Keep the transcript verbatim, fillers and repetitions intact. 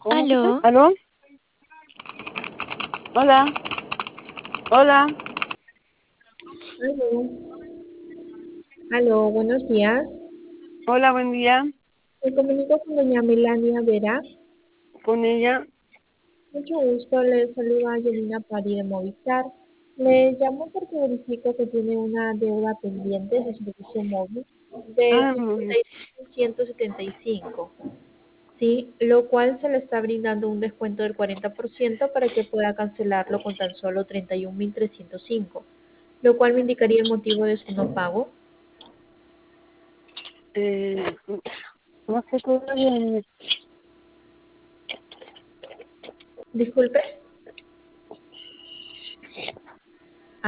Aló, ¿Aló? Hola, hola, Aló, aló, buenos días. hola, buen día. Me comunico con doña Melania Vera. Con ella. Mucho gusto, le saluda Yelina Pari de Movistar. Le llamo porque verifico que tiene una deuda pendiente de su servicio móvil de Ah, muy cincuenta bien. y cinco ciento setenta y cinco. Sí, lo cual se le está brindando un descuento del cuarenta por ciento para que pueda cancelarlo con tan solo treinta y un mil trescientos cinco, lo cual me indicaría el motivo de su no pago. Eh, no sé todavía. Disculpe.